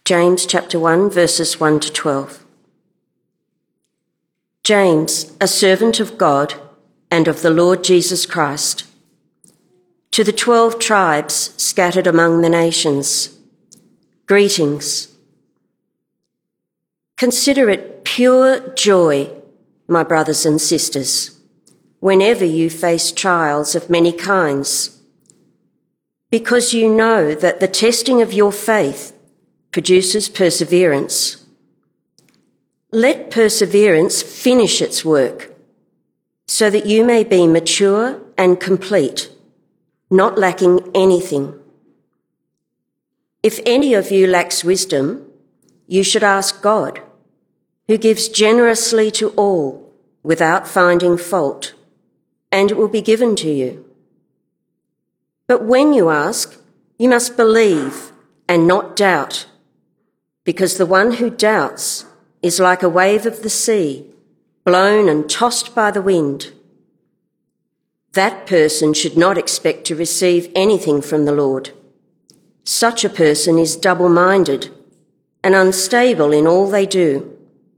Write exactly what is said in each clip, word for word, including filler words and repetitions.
James chapter one, verses one to twelve. James, a servant of God and of the Lord Jesus Christ, to the twelve tribes scattered among the nations, greetings. Consider it pure joy, my brothers and sisters, whenever you face trials of many kinds, because you know that the testing of your faith produces perseverance. Let perseverance finish its work, so that you may be mature and complete, not lacking anything. If any of you lacks wisdom, you should ask God, who gives generously to all without finding fault, and it will be given to you. But when you ask, you must believe and not doubt, because the one who doubts is like a wave of the sea, blown and tossed by the wind. That person should not expect to receive anything from the Lord. Such a person is double-minded and unstable in all they do.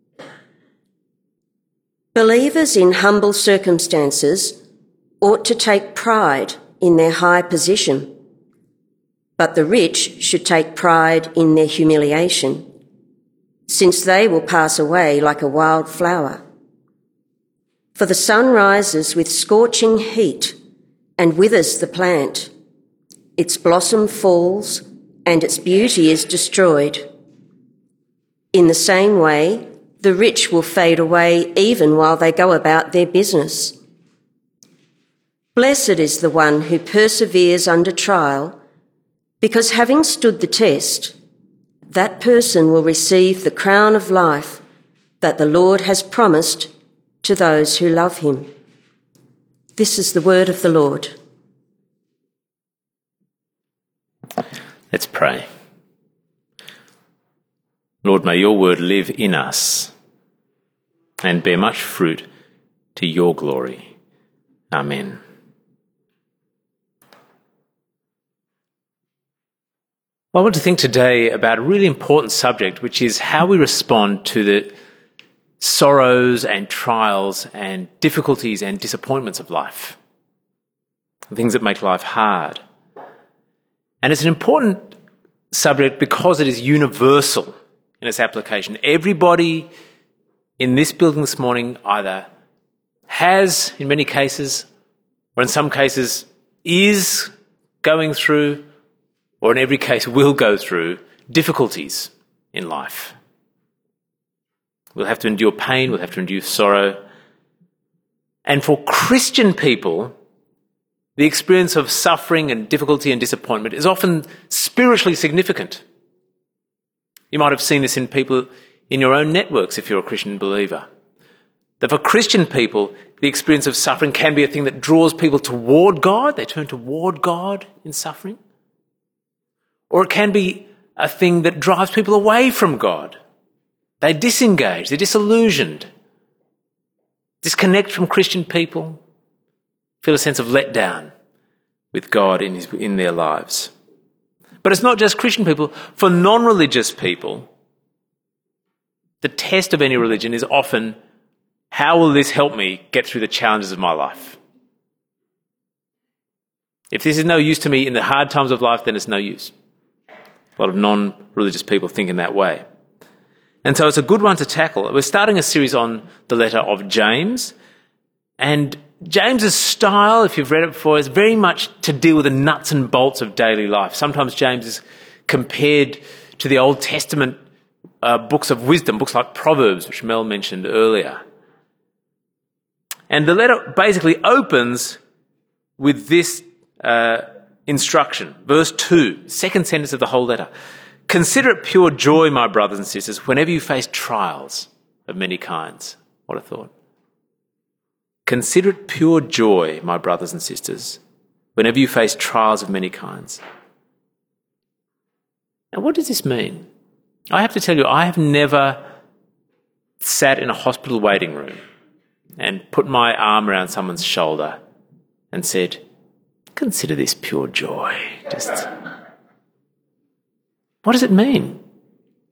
Believers in humble circumstances ought to take pride in their high position, but the rich should take pride in their humiliation, since they will pass away like a wild flower. For the sun rises with scorching heat and withers the plant. Its blossom falls and its beauty is destroyed. In the same way, the rich will fade away even while they go about their business. Blessed is the one who perseveres under trial, because having stood the test, that person will receive the crown of life that the Lord has promised to those who love him. This is the word of the Lord. Let's pray. Lord, may your word live in us and bear much fruit to your glory. Amen. I want to think today about a really important subject, which is how we respond to the sorrows and trials and difficulties and disappointments of life, the things that make life hard. And it's an important subject because it is universal in its application. Everybody in this building this morning either has, in many cases, or in some cases is going through, or in every case will go through, difficulties in life. We'll have to endure pain, we'll have to endure sorrow. And for Christian people, the experience of suffering and difficulty and disappointment is often spiritually significant. You might have seen this in people in your own networks if you're a Christian believer. That for Christian people, the experience of suffering can be a thing that draws people toward God. They turn toward God in suffering. Or it can be a thing that drives people away from God. They disengage, they're disillusioned, disconnect from Christian people, feel a sense of letdown with God in, his, in their lives. But it's not just Christian people. For non-religious people, the test of any religion is often, how will this help me get through the challenges of my life? If this is no use to me in the hard times of life, then it's no use. A lot of non-religious people think in that way. And so it's a good one to tackle. We're starting a series on the letter of James. And James's style, if you've read it before, is very much to deal with the nuts and bolts of daily life. Sometimes James is compared to the Old Testament uh, books of wisdom, books like Proverbs, which Mel mentioned earlier. And the letter basically opens with this uh, instruction. Verse two, second sentence of the whole letter. Consider it pure joy, my brothers and sisters, whenever you face trials of many kinds. What a thought. Consider it pure joy, my brothers and sisters, whenever you face trials of many kinds. Now, what does this mean? I have to tell you, I have never sat in a hospital waiting room and put my arm around someone's shoulder and said, consider this pure joy. Just, what does it mean?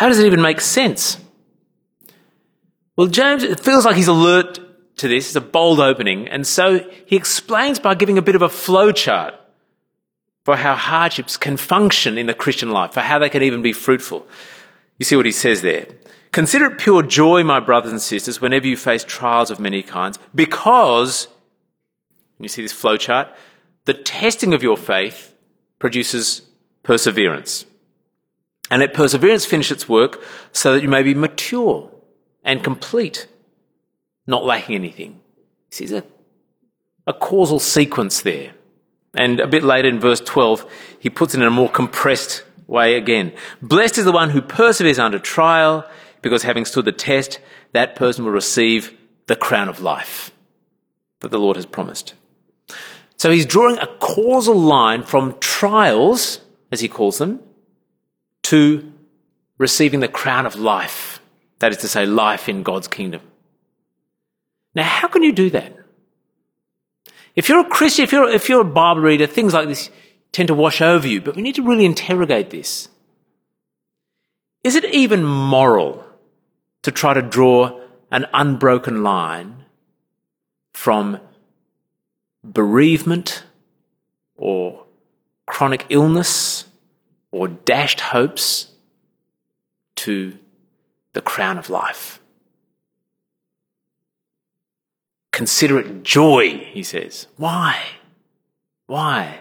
How does it even make sense? Well, James, it feels like he's alert to this. It's a bold opening. And so he explains by giving a bit of a flow chart for how hardships can function in the Christian life, for how they can even be fruitful. You see what he says there. Consider it pure joy, my brothers and sisters, whenever you face trials of many kinds, because, you see this flow chart, the testing of your faith produces perseverance. And let perseverance finish its work so that you may be mature and complete, not lacking anything. See, there's a, a causal sequence there. And a bit later in verse twelve, he puts it in a more compressed way again. Blessed is the one who perseveres under trial, because having stood the test, that person will receive the crown of life that the Lord has promised. So he's drawing a causal line from trials, as he calls them, to receiving the crown of life. That is to say, life in God's kingdom. Now, how can you do that? If you're a Christian, if you're, if you're a Bible reader, things like this tend to wash over you, but we need to really interrogate this. Is it even moral to try to draw an unbroken line from bereavement or chronic illness or dashed hopes to the crown of life? Consider it joy, he says. Why? Why?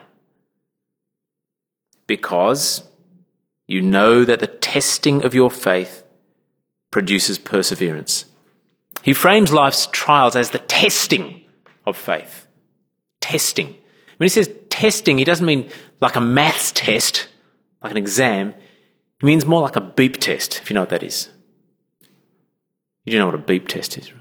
Because you know that the testing of your faith produces perseverance. He frames life's trials as the testing of faith. Testing. When he says testing, he doesn't mean like a maths test, like an exam. He means more like a beep test, if you know what that is. You do know what a beep test is, right?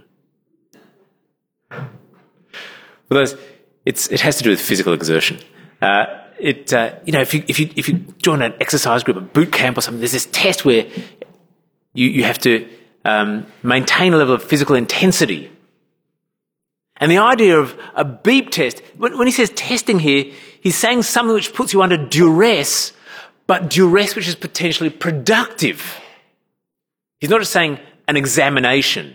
For those, it's, it has to do with physical exertion. Uh, it, uh, you know, if you if you if you join an exercise group, a boot camp or something, there's this test where you you have to um, maintain a level of physical intensity. And the idea of a beep test, when, when he says testing here, he's saying something which puts you under duress, but duress which is potentially productive. He's not just saying an examination.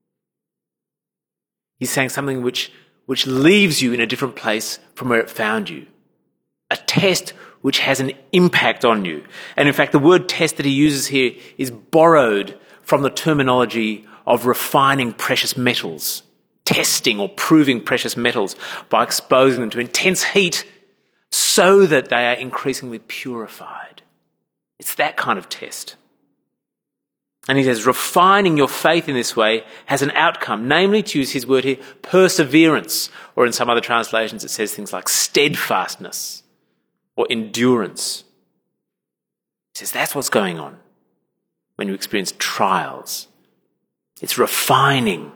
He's saying something which, which leaves you in a different place from where it found you. A test which has an impact on you. And in fact, the word test that he uses here is borrowed from the terminology of refining precious metals, testing or proving precious metals by exposing them to intense heat so that they are increasingly purified. It's that kind of test. And he says, refining your faith in this way has an outcome, namely, to use his word here, perseverance. Or in some other translations, it says things like steadfastness or endurance. He says that's what's going on when you experience trials. It's refining.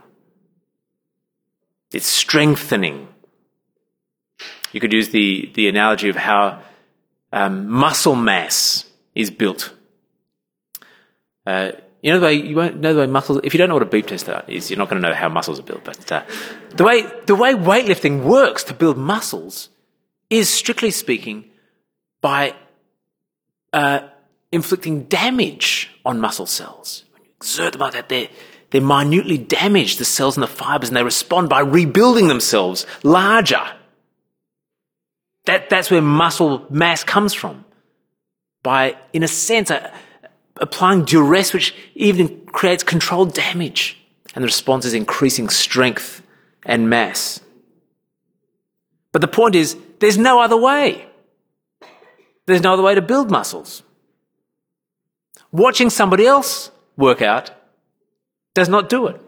It's strengthening. You could use the, the analogy of how um, muscle mass is built. Uh, You know the way you won't know the way muscles. If you don't know what a beep test is, you're not going to know how muscles are built. But uh, the way the way weightlifting works to build muscles is, strictly speaking, by uh, inflicting damage on muscle cells. When you exert them like that, they they minutely damage the cells and the fibers, and they respond by rebuilding themselves larger. That that's where muscle mass comes from. By, in a sense, a, applying duress, which even creates controlled damage. And the response is increasing strength and mass. But the point is, there's no other way. There's no other way to build muscles. Watching somebody else work out does not do it.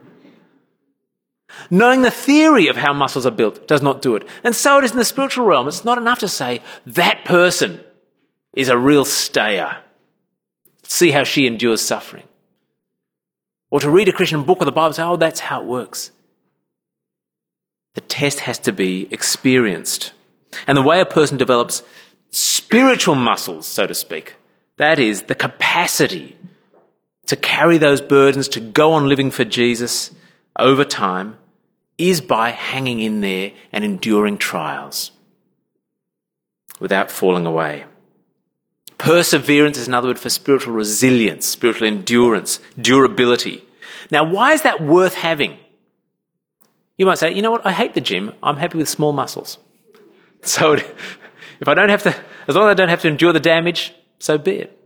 Knowing the theory of how muscles are built does not do it. And so it is in the spiritual realm. It's not enough to say, that person is a real stayer. See how she endures suffering. Or to read a Christian book or the Bible and say, oh, that's how it works. The test has to be experienced. And the way a person develops spiritual muscles, so to speak, that is the capacity to carry those burdens, to go on living for Jesus over time, is by hanging in there and enduring trials without falling away. Perseverance is another word for spiritual resilience, spiritual endurance, durability. Now, why is that worth having? You might say, you know what, I hate the gym. I'm happy with small muscles. So if I don't have to, as long as I don't have to endure the damage, so be it.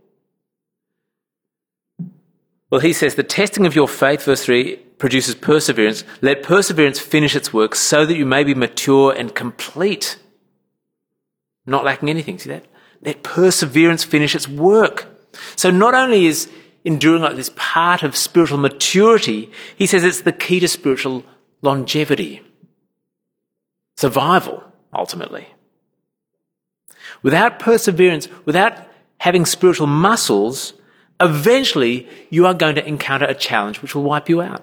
Well, he says, the testing of your faith, verse three, produces perseverance. Let perseverance finish its work so that you may be mature and complete, not lacking anything. See that? Let perseverance finish its work. So not only is enduring like this part of spiritual maturity, he says it's the key to spiritual longevity, survival, ultimately. Without perseverance, without having spiritual muscles, eventually you are going to encounter a challenge which will wipe you out.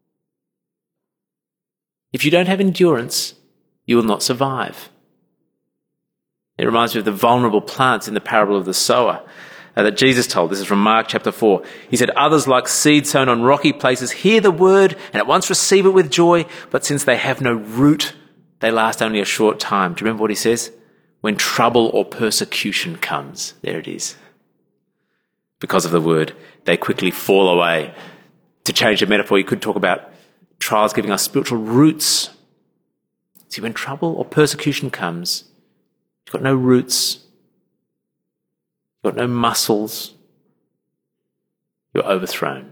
If you don't have endurance, you will not survive. It reminds me of the vulnerable plants in the parable of the sower uh, that Jesus told. This is from Mark chapter four. He said, others like seed sown on rocky places hear the word and at once receive it with joy, but since they have no root, they last only a short time. Do you remember what he says? When trouble or persecution comes, there it is. Because of the word, they quickly fall away. To change the metaphor, you could talk about trials giving us spiritual roots. See, when trouble or persecution comes, you've got no roots, you've got no muscles, you're overthrown.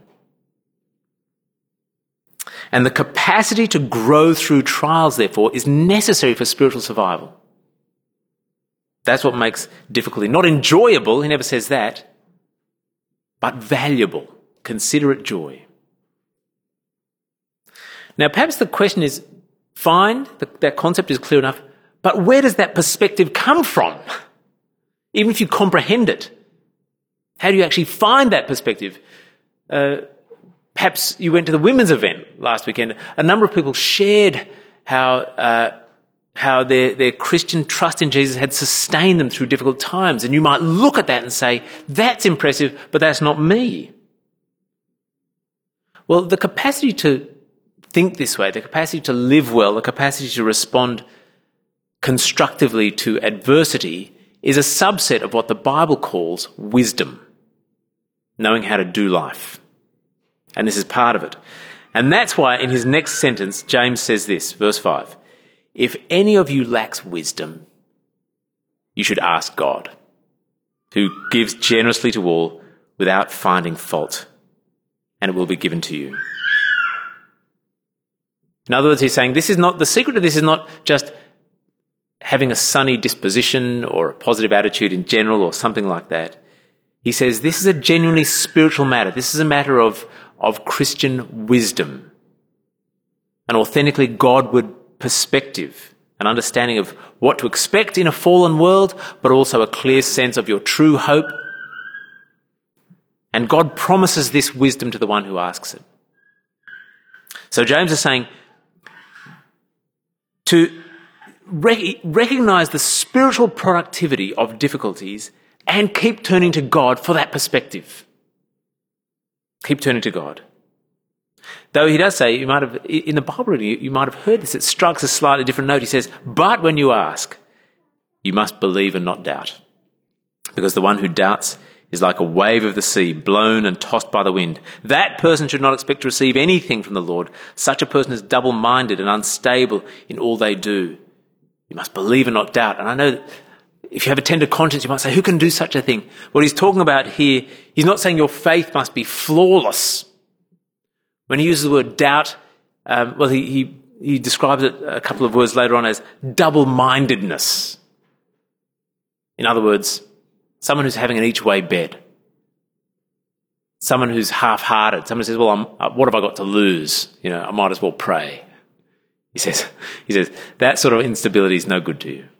And the capacity to grow through trials, therefore, is necessary for spiritual survival. That's what makes difficulty not enjoyable, he never says that, but valuable. Consider it joy. Now, perhaps the question is, fine, that concept is clear enough, but where does that perspective come from? Even if you comprehend it, how do you actually find that perspective? Uh, perhaps you went to the women's event last weekend. A number of people shared how uh, how their, their Christian trust in Jesus had sustained them through difficult times. And you might look at that and say, that's impressive, but that's not me. Well, the capacity to think this way, the capacity to live well, the capacity to respond constructively to adversity is a subset of what the Bible calls wisdom, knowing how to do life. And this is part of it. And that's why in his next sentence, James says this, verse five, if any of you lacks wisdom, you should ask God, who gives generously to all without finding fault, and it will be given to you. In other words, he's saying this is not, the secret of this is not just having a sunny disposition or a positive attitude in general or something like that. He says this is a genuinely spiritual matter. This is a matter of, of Christian wisdom, an authentically Godward perspective, an understanding of what to expect in a fallen world, but also a clear sense of your true hope. And God promises this wisdom to the one who asks it. So James is saying to rec- recognize the spiritual productivity of difficulties and keep turning to God for that perspective. Keep turning to God. Though he does say, you might have, in the Bible reading, you might have heard this, it strikes a slightly different note. He says, but when you ask, you must believe and not doubt. Because the one who doubts is like a wave of the sea, blown and tossed by the wind. That person should not expect to receive anything from the Lord. Such a person is double-minded and unstable in all they do. You must believe and not doubt. And I know that if you have a tender conscience, you might say, who can do such a thing? What he's talking about here, he's not saying your faith must be flawless. When he uses the word doubt, um, well, he, he, he describes it a couple of words later on as double-mindedness. In other words, someone who's having an each-way bet. Someone who's half-hearted. Someone who says, well, I'm, uh, what have I got to lose? You know, I might as well pray. He says, he says, that sort of instability is no good to you.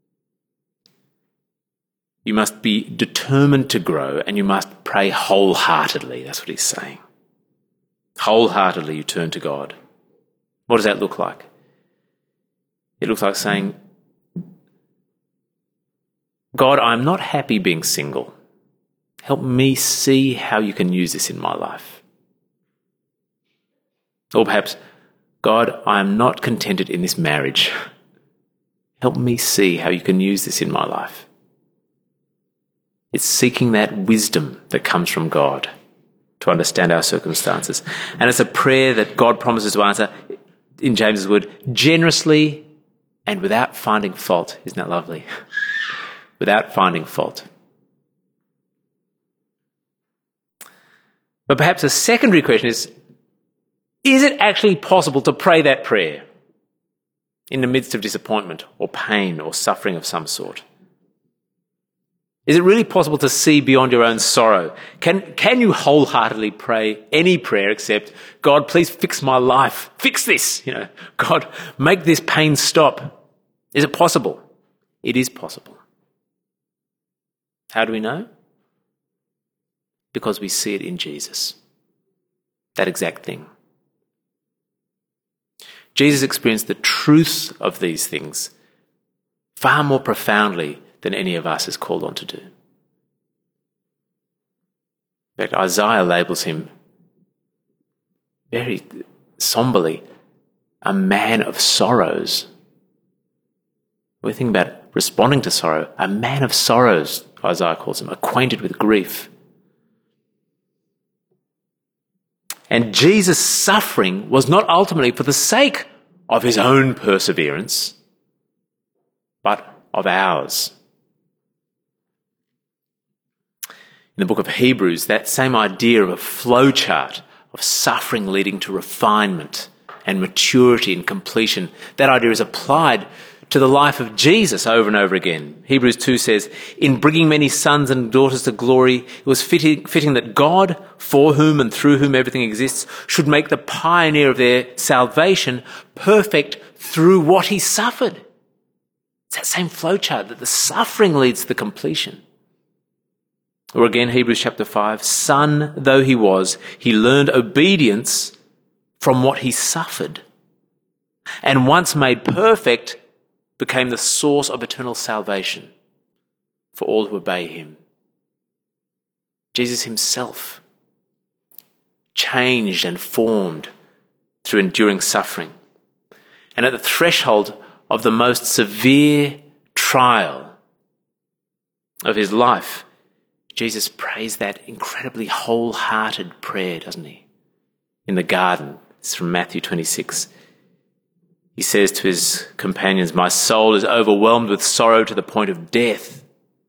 You must be determined to grow and you must pray wholeheartedly. That's what he's saying. Wholeheartedly you turn to God. What does that look like? It looks like saying, God, I'm not happy being single. Help me see how you can use this in my life. Or perhaps, God, I am not contented in this marriage. Help me see how you can use this in my life. It's seeking that wisdom that comes from God to understand our circumstances. And it's a prayer that God promises to answer, in James's word, generously and without finding fault. Isn't that lovely? Without finding fault. But perhaps a secondary question is, is it actually possible to pray that prayer in the midst of disappointment or pain or suffering of some sort? Is it really possible to see beyond your own sorrow? Can, can you wholeheartedly pray any prayer except, God, please fix my life. Fix this. You know, God, make this pain stop. Is it possible? It is possible. How do we know? Because we see it in Jesus. That exact thing. Jesus experienced the truth of these things far more profoundly than any of us is called on to do. In fact, Isaiah labels him very somberly a man of sorrows. When we think about responding to sorrow, a man of sorrows, Isaiah calls him, acquainted with grief. And Jesus' suffering was not ultimately for the sake of his own perseverance, but of ours. In the book of Hebrews, that same idea of a flowchart of suffering leading to refinement and maturity and completion, that idea is applied to the life of Jesus over and over again. Hebrews two says, in bringing many sons and daughters to glory, it was fitting, fitting that God, for whom and through whom everything exists, should make the pioneer of their salvation perfect through what he suffered. It's that same flowchart that the suffering leads to the completion. Or again, Hebrews chapter five, son though he was, he learned obedience from what he suffered. And once made perfect, became the source of eternal salvation for all who obey him. Jesus himself changed and formed through enduring suffering. And at the threshold of the most severe trial of his life, Jesus prays that incredibly wholehearted prayer, doesn't he? In the garden. It's from Matthew twenty-six. He says to his companions, my soul is overwhelmed with sorrow to the point of death.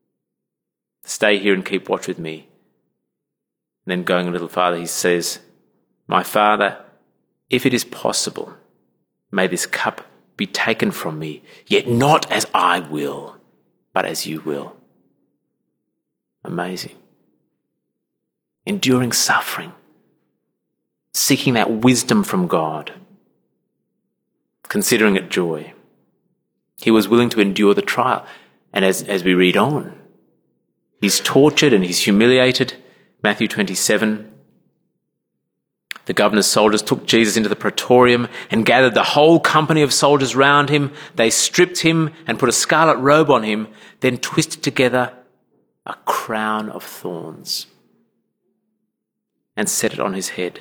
Stay here and keep watch with me. And then going a little farther, he says, my Father, if it is possible, may this cup be taken from me, yet not as I will, but as you will. Amazing. Enduring suffering, seeking that wisdom from God, considering it joy. He was willing to endure the trial. And as, as we read on, he's tortured and he's humiliated. Matthew twenty-seven, the governor's soldiers took Jesus into the praetorium and gathered the whole company of soldiers round him. They stripped him and put a scarlet robe on him, then twisted together a crown of thorns and set it on his head.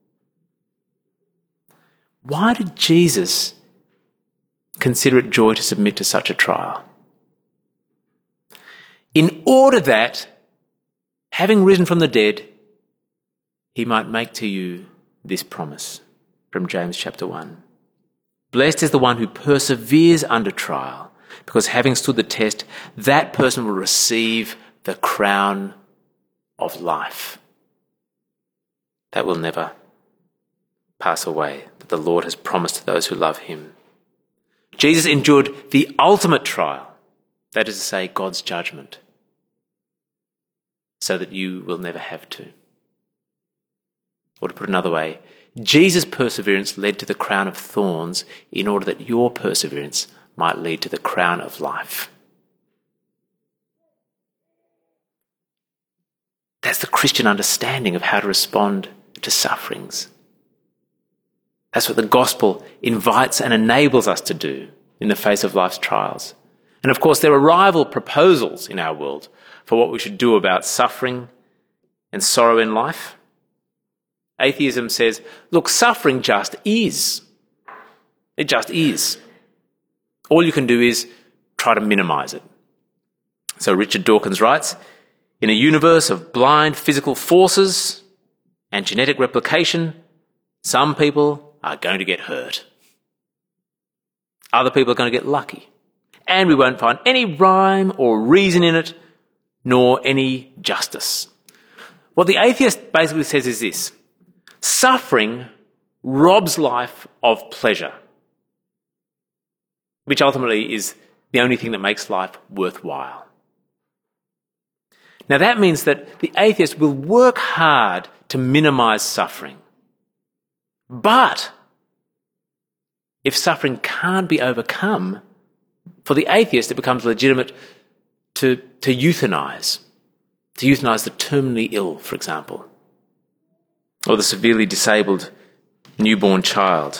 Why did Jesus consider it joy to submit to such a trial? In order that, having risen from the dead, he might make to you this promise from James chapter one. Blessed is the one who perseveres under trial, because having stood the test, that person will receive the crown of life that will never pass away, that the Lord has promised to those who love him. Jesus endured the ultimate trial, that is to say, God's judgment, so that you will never have to. Or to put another way, Jesus' perseverance led to the crown of thorns in order that your perseverance might lead to the crown of life. That's the Christian understanding of how to respond to sufferings. That's what the gospel invites and enables us to do in the face of life's trials. And of course, there are rival proposals in our world for what we should do about suffering and sorrow in life. Atheism says, look, suffering just is. It just is. All you can do is try to minimize it. So Richard Dawkins writes, In a universe of blind physical forces and genetic replication, some people are going to get hurt. Other people are going to get lucky. And we won't find any rhyme or reason in it, nor any justice. What the atheist basically says is this: suffering robs life of pleasure, which ultimately is the only thing that makes life worthwhile. Now that means that the atheist will work hard to minimize suffering. But if suffering can't be overcome, for the atheist it becomes legitimate to, to euthanize, to euthanize the terminally ill, for example, or the severely disabled newborn child.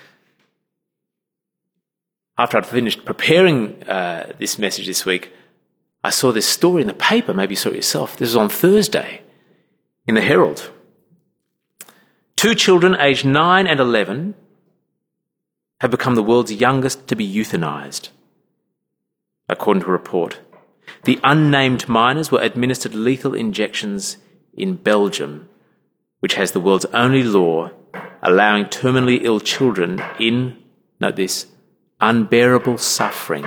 After I'd finished preparing uh, this message this week, I saw this story in the paper. Maybe you saw it yourself. This was on Thursday in the Herald. Two children aged nine and eleven have become the world's youngest to be euthanized, according to a report. The unnamed minors were administered lethal injections in Belgium, which has the world's only law allowing terminally ill children in, note this, unbearable suffering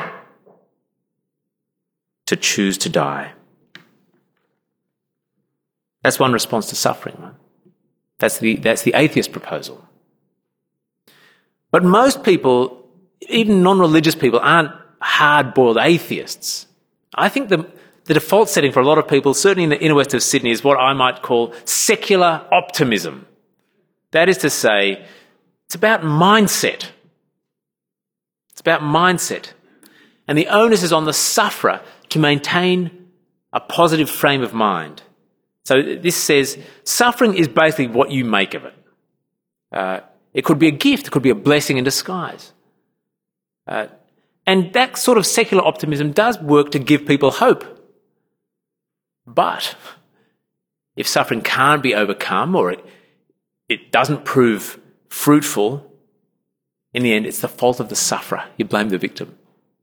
to choose to die. That's one response to suffering, right? That's the, that's the atheist proposal. But most people, even non-religious people, aren't hard-boiled atheists. I think the, the default setting for a lot of people, certainly in the inner west of Sydney, is what I might call secular optimism. That is to say, it's about mindset. It's about mindset. And the onus is on the sufferer to maintain a positive frame of mind. So this says suffering is basically what you make of it. Uh, it could be a gift, it could be a blessing in disguise. Uh, and that sort of secular optimism does work to give people hope. But if suffering can't be overcome or it, it doesn't prove fruitful, in the end it's the fault of the sufferer. You blame the victim.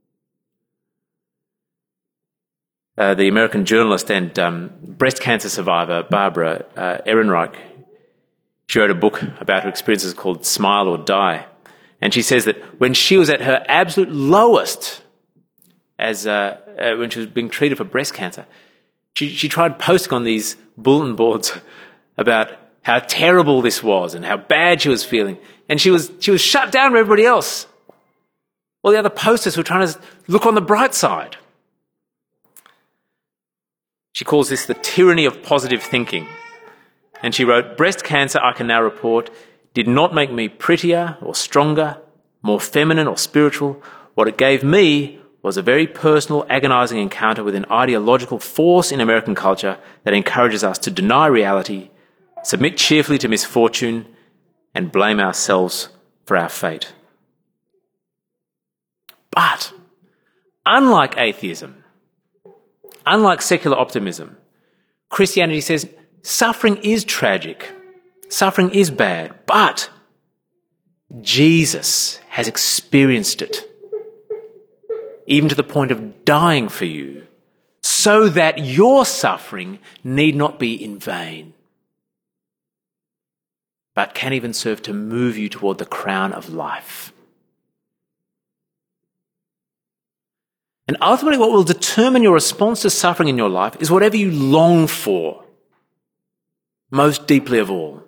Uh, the American journalist and um, breast cancer survivor Barbara uh, Ehrenreich, she wrote a book about her experiences called Smile or Die. And she says that when she was at her absolute lowest, as uh, uh, when she was being treated for breast cancer, she, she tried posting on these bulletin boards about how terrible this was and how bad she was feeling. And she was, she was shut down from everybody else. All the other posters were trying to look on the bright side. She calls this the tyranny of positive thinking. And she wrote, breast cancer, I can now report, did not make me prettier or stronger, more feminine or spiritual. What it gave me was a very personal, agonizing encounter with an ideological force in American culture that encourages us to deny reality, submit cheerfully to misfortune, and blame ourselves for our fate. But, unlike atheism, unlike secular optimism, Christianity says suffering is tragic, suffering is bad, but Jesus has experienced it, even to the point of dying for you, so that your suffering need not be in vain, but can even serve to move you toward the crown of life. And ultimately what will determine your response to suffering in your life is whatever you long for most deeply of all.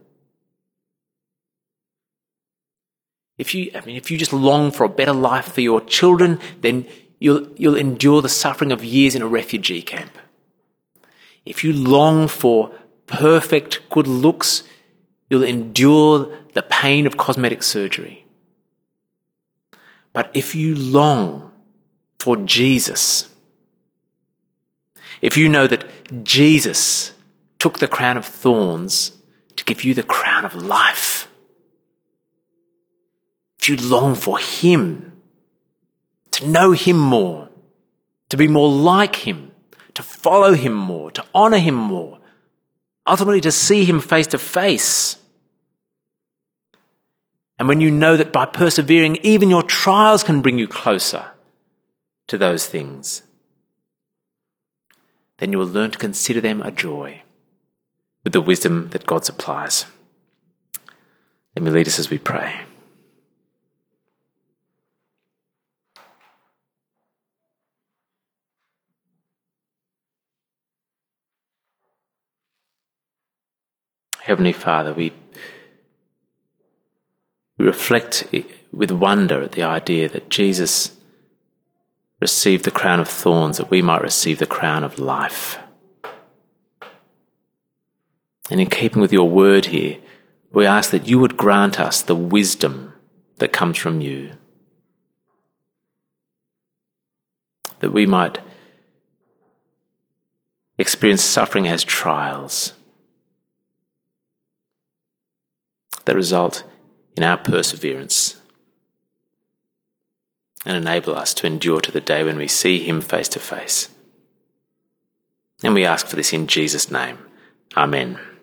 If you, I mean, if you just long for a better life for your children, then you'll, you'll endure the suffering of years in a refugee camp. If you long for perfect good looks, you'll endure the pain of cosmetic surgery. But if you long for Jesus, if you know that Jesus took the crown of thorns to give you the crown of life, if you long for him, to know him more, to be more like him, to follow him more, to honour him more, ultimately to see him face to face. And when you know that by persevering, even your trials can bring you closer to those things, then you will learn to consider them a joy with the wisdom that God supplies. Let me lead us as we pray. Heavenly Father, we, we reflect with wonder at the idea that Jesus received the crown of thorns that we might receive the crown of life. And in keeping with your word here, we ask that you would grant us the wisdom that comes from you, that we might experience suffering as trials that result in our perseverance and enable us to endure to the day when we see him face to face. And we ask for this in Jesus' name. Amen.